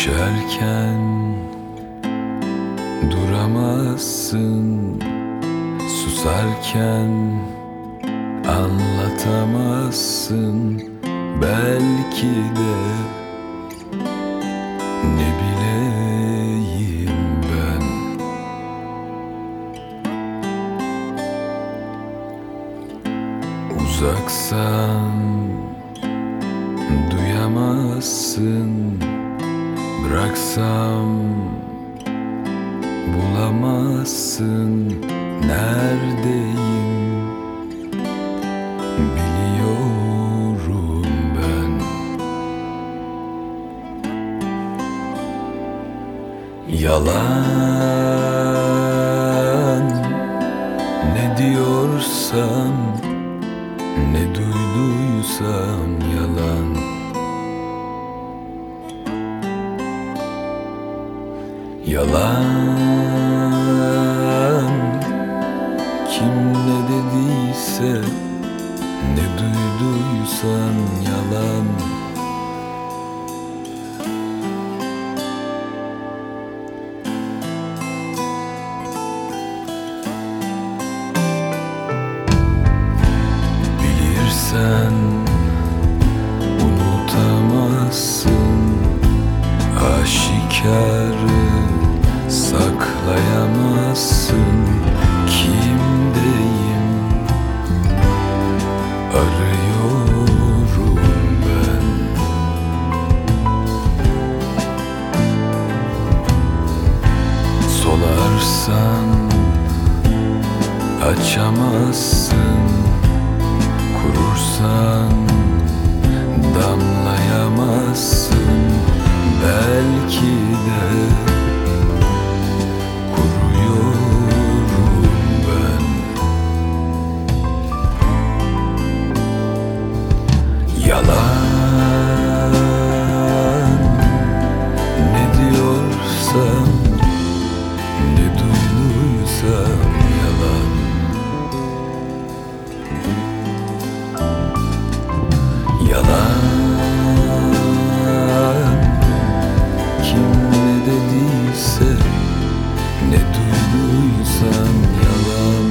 Düşerken duramazsın, susarken anlatamazsın. Belki de ne bileyim ben. Uzaksan duyamazsın, bıraksam bulamazsın. Neredeyim biliyorum ben. Yalan ne diyorsam, ne duyduysam yalan. Yalan kim ne dediyse, ne duyduysan yalan. Bilirsen unutamazsın, aşikarı saklayamazsın. Kimdeyim arıyorum ben. Solarsan açamazsın, kurursan damlayamazsın. Belki de kuruyorum ben. Yalan ne diyorsam, ne duyduysam yalan. Yalan kim ne dediyse, ne duyduysam yalan.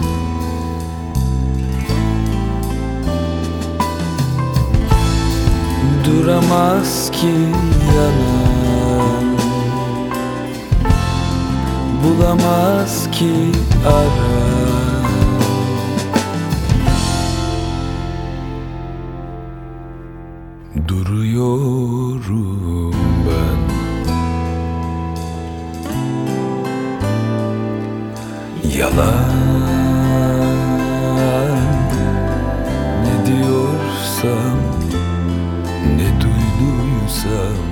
Duramaz ki yanan, bulamaz ki arar. Duruyorum ben. Yalan ne diyorsam, ne duyduysam